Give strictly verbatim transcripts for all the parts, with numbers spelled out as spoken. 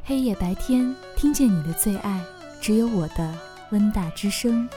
黑夜白天，听见你的最爱，只有我的温大之声。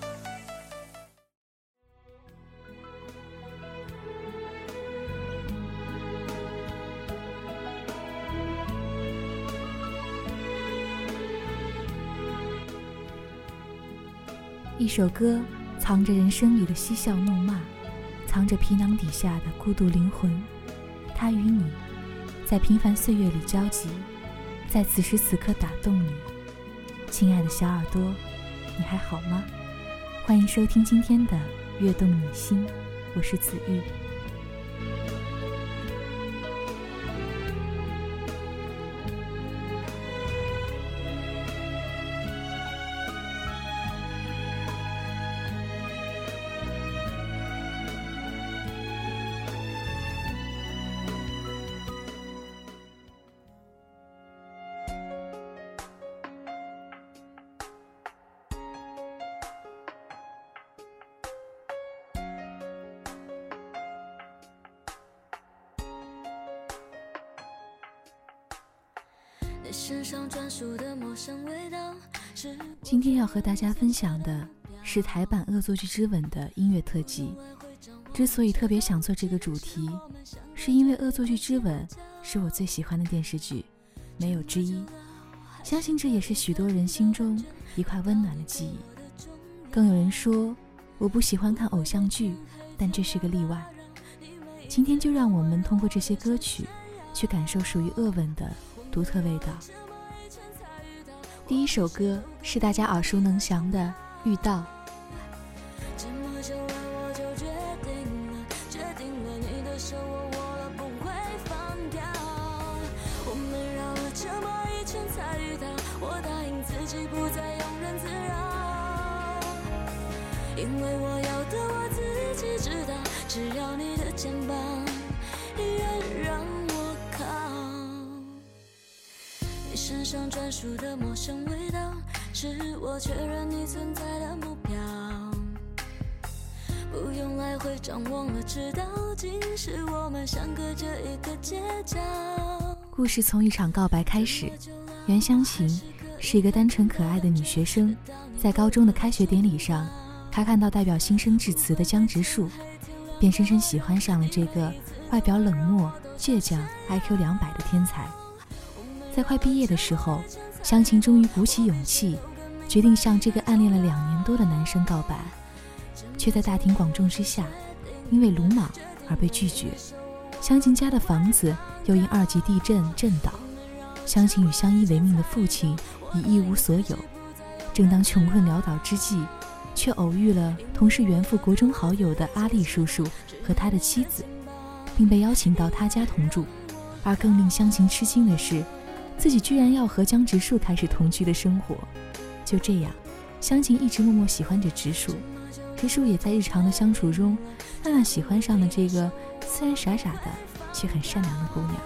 一首歌藏着人生里的嬉笑怒骂，藏着皮囊底下的孤独灵魂。它与你在平凡岁月里交集，在此时此刻打动你。亲爱的小耳朵，你还好吗？欢迎收听今天的悦动你心，我是子玉。今天要和大家分享的是台版《恶作剧之吻》的音乐特辑。之所以特别想做这个主题，是因为《恶作剧之吻》是我最喜欢的电视剧，没有之一。相信这也是许多人心中一块温暖的记忆。更有人说我不喜欢看偶像剧，但这是个例外。今天就让我们通过这些歌曲去感受属于恶吻的独特味道。第一首歌是大家耳熟能详的《遇到》。 因为我要的我自己知道，只要你的肩膀依然让我靠。你身上专属的陌生味道，是我确认你存在的目标。不用来回张望了，知道竟是我们相隔着一个街角。 故事从一场告白开始，袁湘琴是一个单纯可爱的女学生，在高中的开学典礼上，她看到代表新生致辞的江直树，便深深喜欢上了这个外表冷漠、倔强、I Q 两百的天才。在快毕业的时候，湘琴终于鼓起勇气，决定向这个暗恋了两年多的男生告白，却在大庭广众之下，因为鲁莽而被拒绝。湘琴家的房子又因二级地震震倒，湘琴与相依为命的父亲已一无所有。正当穷困潦倒之际，却偶遇了同是原父国中好友的阿力叔叔和他的妻子，并被邀请到他家同住。而更令湘琴吃惊的是，自己居然要和江直树开始同居的生活。就这样，湘琴一直默默喜欢着直树，直树也在日常的相处中慢慢喜欢上了这个虽然傻傻的却很善良的姑娘。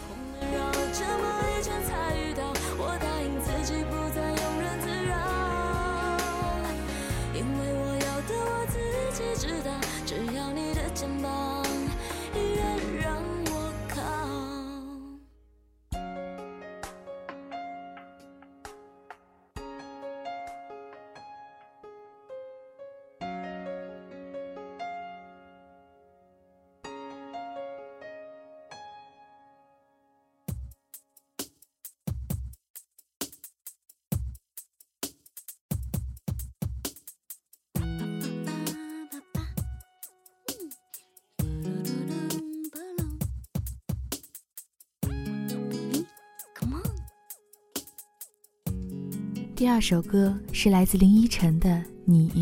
第二首歌是来自林依晨的《你》。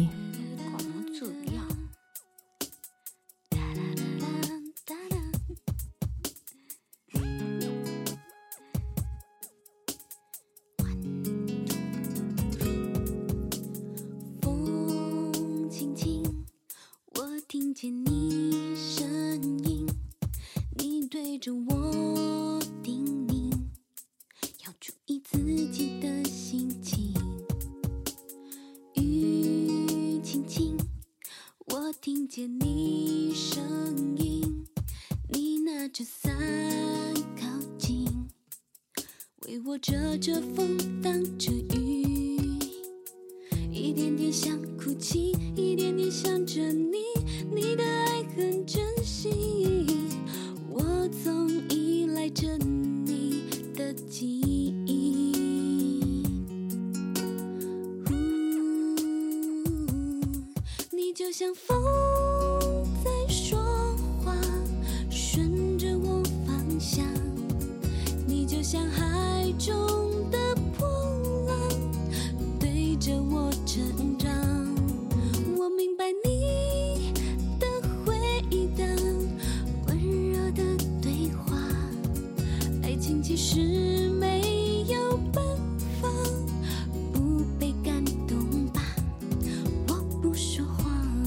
风轻轻，我听见你声音，你对着我叮咛，要注意自己的心情。雨轻轻，我听见你声音，你拿着伞靠近，为我遮着风挡着雨，一点点想哭泣，一点点想着你，你的爱很珍惜，我总依赖着你的记忆。你就像风在说话，顺着我方向，你就像海中的波浪，对着我成长。我明白你的回答，温柔的对话，爱情其实没有办法不被感动吧，我不说谎。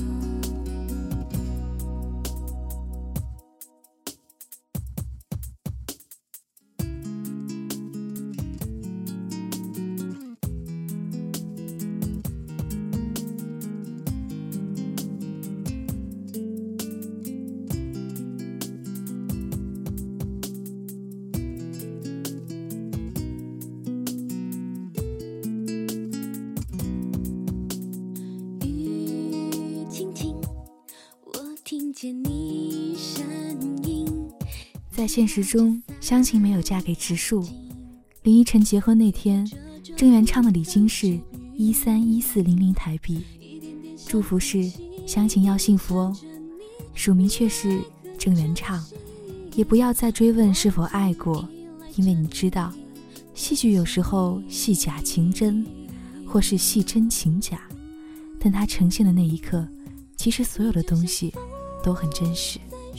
你声音。 在现实中，湘琴没有嫁给植树。林依晨结婚那天，郑元畅的礼金是一三一四零零台币，祝福是湘琴要幸福哦，署名却是郑元畅。也不要再追问是否爱过，因为你知道，戏剧有时候戏假情真，或是戏真情假，但它呈现的那一刻，其实所有的东西都很真实。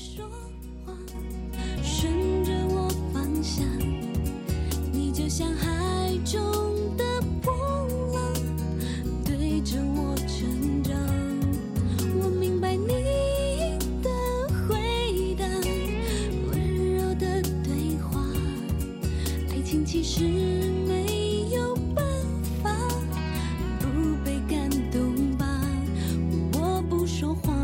顺着我方向，你就像海中的波浪，对着我成长。我明白你的回答，温柔的对话，爱情其实没有办法不被感动吧，我不说谎。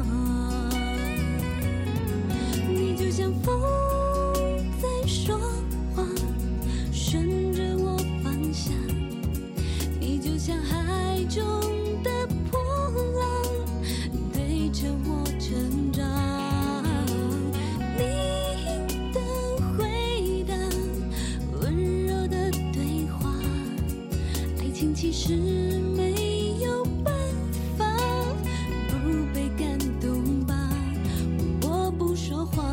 就像风在说话，顺着我方向，你就像海中的波浪，对着我成长。你的回答，温柔的对话，爱情其实没有办法不被感动吧，我不说谎。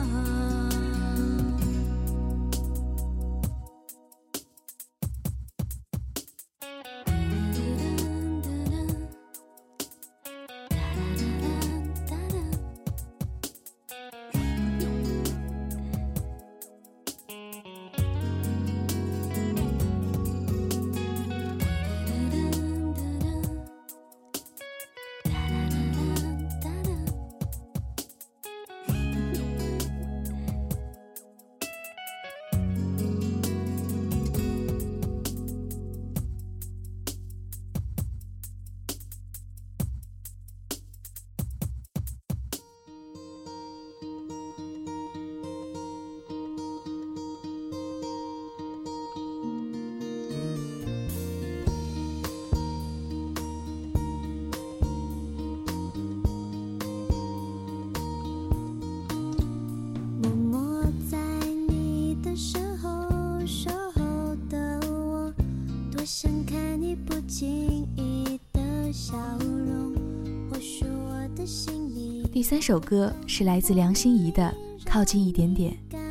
第三首歌是来自梁心颐的《靠近一点点》。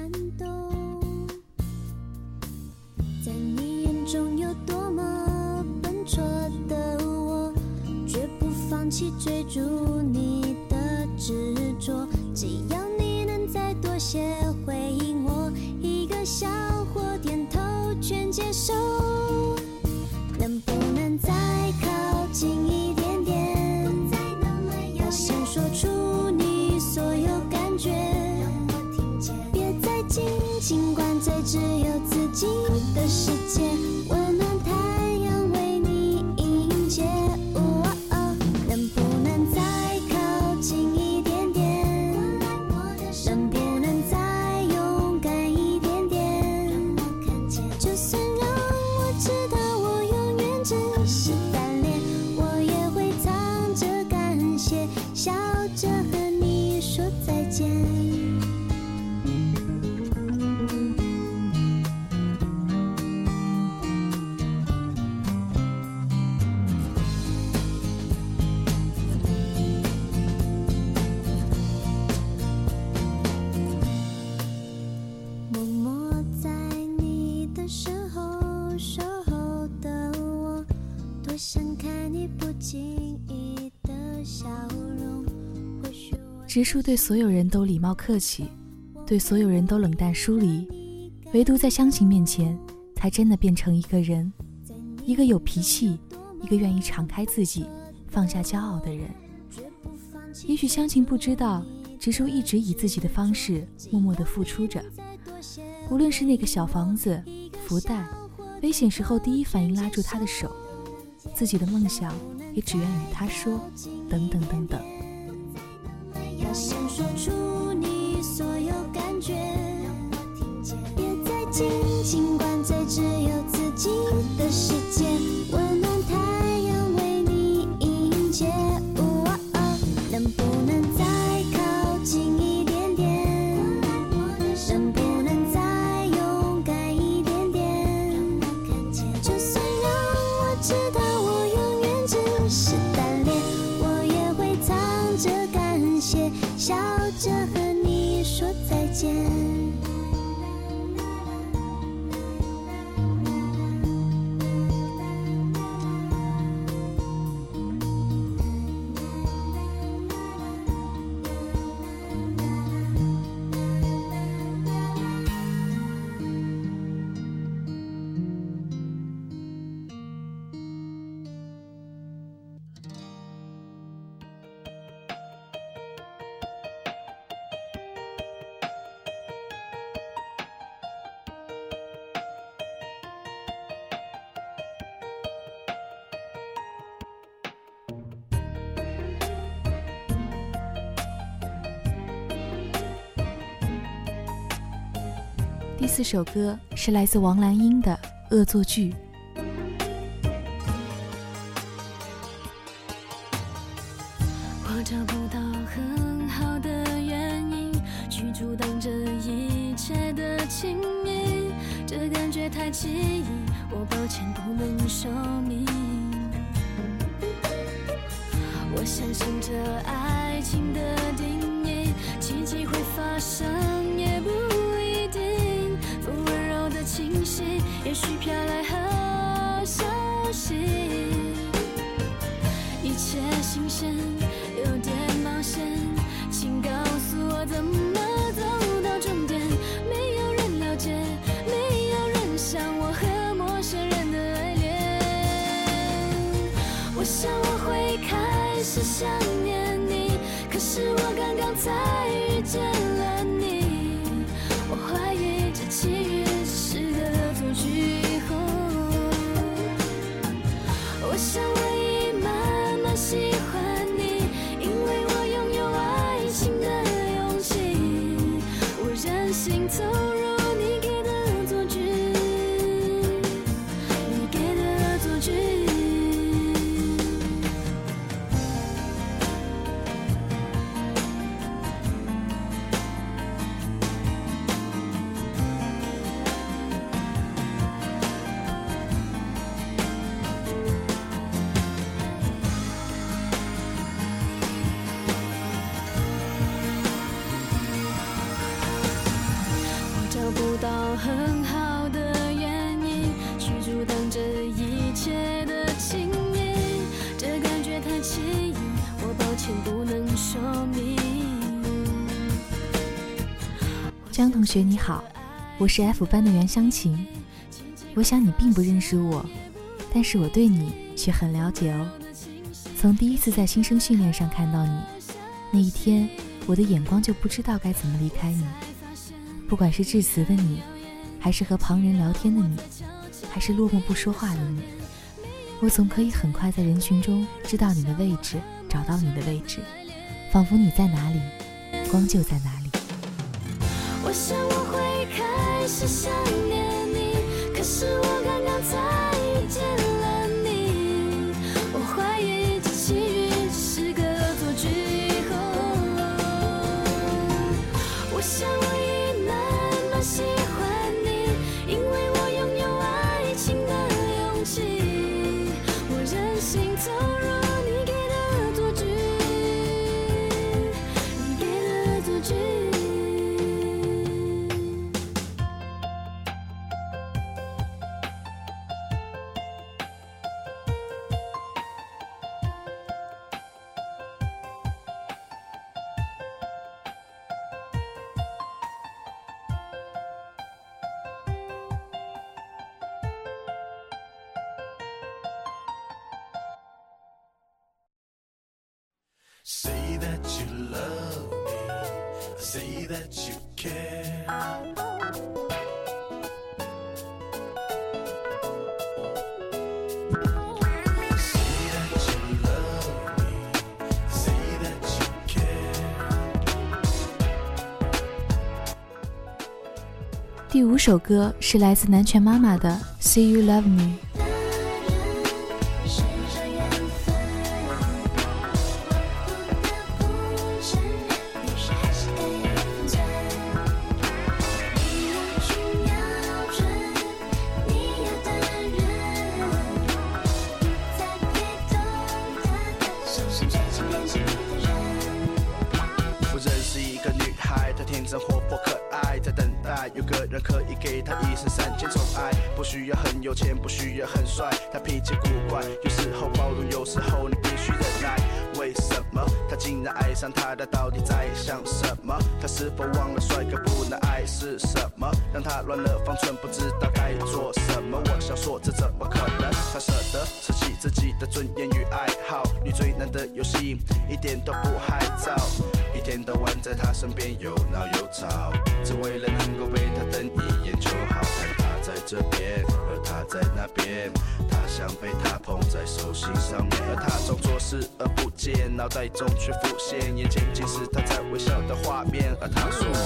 在你眼中有多么笨拙的我，绝不放弃追逐你的执着，只要你能再多些回应我，一个笑或点头全接受。能不能再靠近一点点，大声说出你所有感觉，别再紧紧灌醉只有自己的世界，温暖太阳为你迎接。哦哦，能不能再靠近一点点，能不能再勇敢一点点，就算让我知说再见。默默在你的身后守候的我，多想看你不经意的笑容。 植树对所有人都礼貌客气，对所有人都冷淡疏离，唯独在湘琴面前才真的变成一个人，一个有脾气，一个愿意敞开自己放下骄傲的人。也许湘琴不知道，植树一直以自己的方式默默地付出着，无论是那个小房子、福袋，危险时候第一反应拉住他的手，自己的梦想也只愿与他说，等等等等。 要先说出你所有感觉，别再紧紧关在只有自己的世界，温暖太阳为你迎接。哦哦，能不能再靠近一点点？能不能再勇敢一点点？就算让我知道我永远只是单恋，我也会藏着感谢，笑着和你说再见。 第四首歌是来自王蓝英的《恶作剧》。 我找不到很好的原因去阻挡这一切的亲密，这感觉太奇异，我抱歉不能说明。我相信这爱情的定义，奇迹会发生也不一定，风温柔的清晰，也许飘来好消息，一切新鲜有点冒险，请告诉我怎么走到终点，没有人了解，没有人像我和陌生人的爱恋。我想我会开始想念你，可是我刚刚才遇见了你，我怀疑这奇遇只是个恶作剧后，我想我已慢慢喜欢你，因为我拥有爱情的勇气，我任性投入你给的恶作剧，你给的恶作剧。不到很好的原因去阻挡这一切的亲密，这感觉太奇异，我抱歉不能说明。 江同学你好，我是 F 班的袁湘琴，我想你并不认识我，但是我对你却很了解哦。从第一次在新生训练上看到你那一天，我的眼光就不知道该怎么离开你，不管是致辞的你，还是和旁人聊天的你，还是落寞不说话的你，我总可以很快在人群中知道你的位置，找到你的位置，仿佛你在哪里，光就在哪里。 我想我会开始想念你，可是我刚刚才遇见了你，我怀疑这奇遇只是个恶作剧后， 想我已慢慢喜欢你，因为我拥有爱情的勇气，我任性投入你给的赌局，你给的赌局。 Say that you love me, say that you care. Say that you love me, say that you care. 第五首歌是来自南拳妈妈的 Say You Love Me。 有个人可以给他一生三千宠爱，不需要很有钱，不需要很帅，他脾气古怪，有时候包容，有时候你必须忍耐。为什么他竟然爱上他？他到底在想什么？他是否忘了帅哥不能爱是什么？让他乱了方寸，不知道该做什么。我想说，这怎么可能？他舍得舍弃自己的尊严与爱好，你最难的游戏一点都不害臊，一天到晚在他身边有闹有吵，只为了能够被他瞪一眼就好。看他在这边，而他在那边，他想被他捧在手心上面，而他装作视而不见，脑袋中却浮现眼前尽是他在微笑的画面。而他说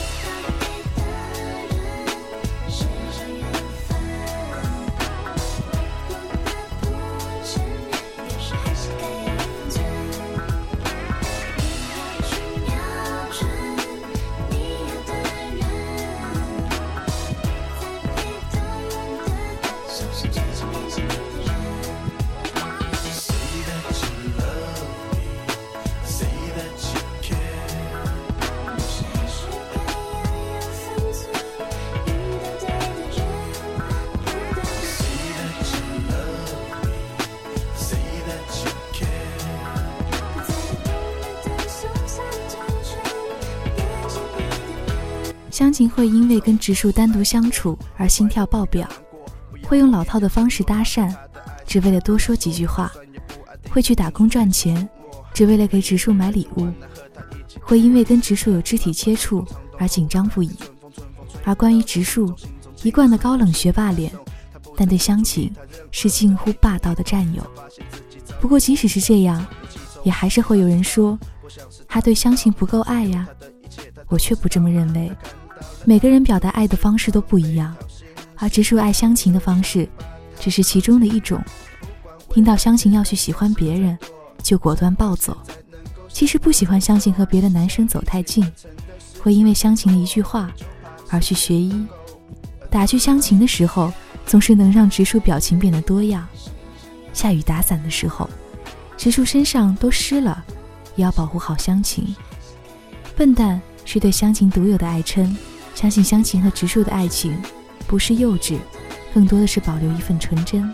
湘琴会因为跟直树单独相处而心跳爆表，会用老套的方式搭讪，只为了多说几句话，会去打工赚钱，只为了给直树买礼物，会因为跟直树有肢体接触而紧张不已。而关于直树，一贯的高冷学霸脸，但对湘琴是近乎霸道的占有。不过即使是这样，也还是会有人说他对湘琴不够爱呀，我却不这么认为。每个人表达爱的方式都不一样，而直树爱湘琴的方式只是其中的一种。听到湘琴要去喜欢别人，就果断暴走。其实不喜欢湘琴和别的男生走太近，会因为湘琴的一句话而去学医。打趣湘琴的时候，总是能让直树表情变得多样。下雨打伞的时候，直树身上都湿了，也要保护好湘琴。笨蛋是对湘琴独有的爱称，相信湘琴和直树的爱情不是幼稚，更多的是保留一份纯真。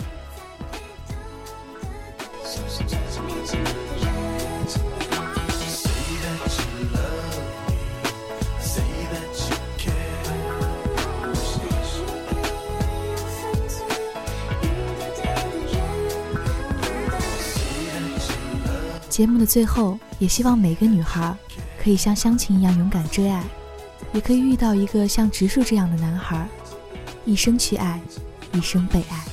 节目的最后，也希望每个女孩可以像湘琴一样勇敢追爱，也可以遇到一个像直树这样的男孩，一生去爱，一生被爱。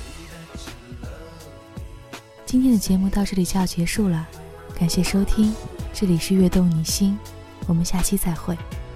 今天的节目到这里就要结束了，感谢收听，这里是悦动你心，我们下期再会。